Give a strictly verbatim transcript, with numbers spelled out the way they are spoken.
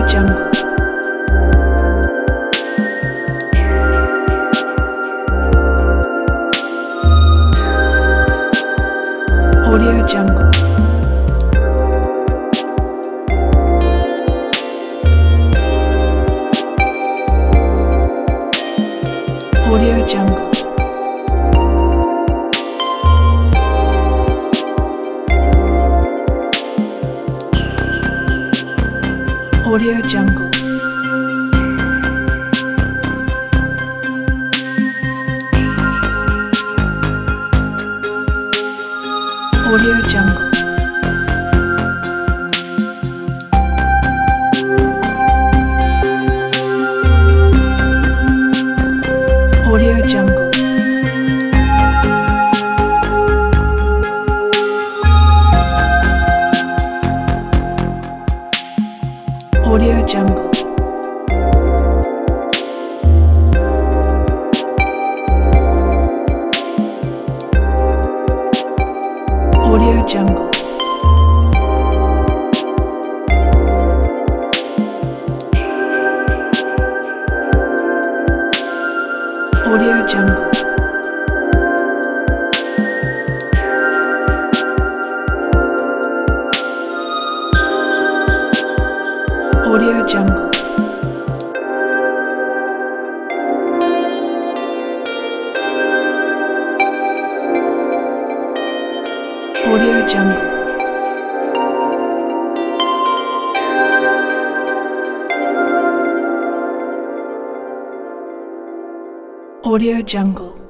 Jungle. Audio Jungle. Audio Jungle. Audio Jungle. Audio Jungle. Audio Jungle. Audio Jungle. Audio Jungle. Audio Jungle. Audio Jungle. Audio Jungle. Audio Jungle.